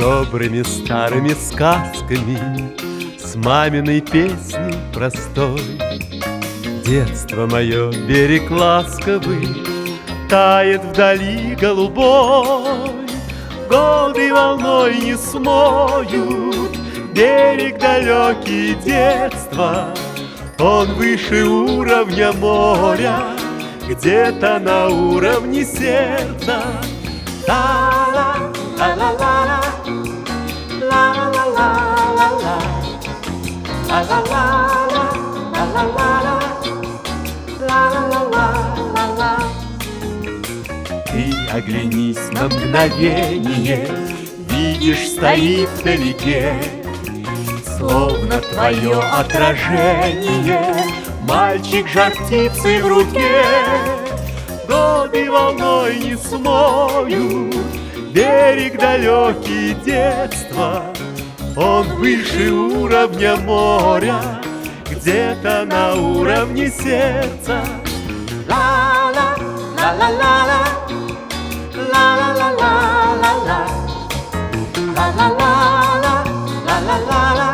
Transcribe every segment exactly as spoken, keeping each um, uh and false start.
Добрыми старыми сказками, с маминой песней простой. Детство мое, берег ласковый, тает вдали голубой. Годы волной не смоют берег далекий детства. Он выше уровня моря, где-то на уровне сердца. Ла-ла, ла-ла-ла-ла, ла-ла-ла-ла-ла, ла-ла-ла-ла, ла-ла-ла-ла, ла-ла-ла-ла-ла. Ты оглянись на мгновение, видишь, стоит вдалеке, словно твое отражение, мальчик жар птицы в руке. Годы волной не смоют берег далекий детства. Он выше уровня моря, где-то на уровне сердца. Ла-ла, ла-ла-ла-ла, ла-ла-ла-ла-ла-ла, ла-ла-ла-ла, ла-ла-ла-ла,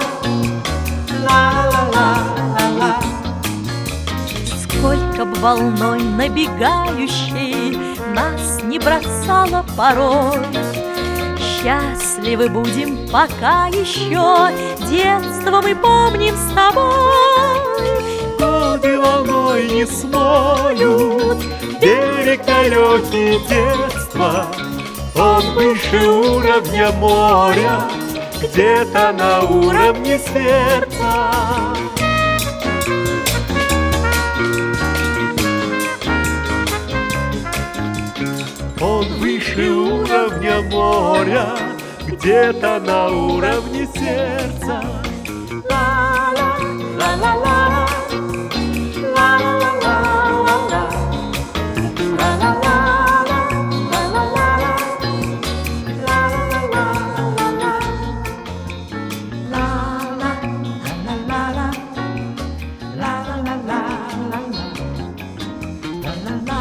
ла-ла-ла-ла-ла. Сколько б волной набегающей нас не бросало порой, счастливы будем, пока еще детство мы помним с тобой. Годы волной не смоют берег далекий детства. Он выше уровня моря, где-то на уровне сердца. Он выше уровня моря, где-то на уровне сердца. Ла-ла, ла-ла-ла, ла-ла-ла-ла-ла, ла-ла-ла-ла, ла-ла-ла-ла, ла-ла-ла-ла-ла, ла-ла-ла-ла-ла, ла-ла-ла-ла-ла, ла-ла-ла.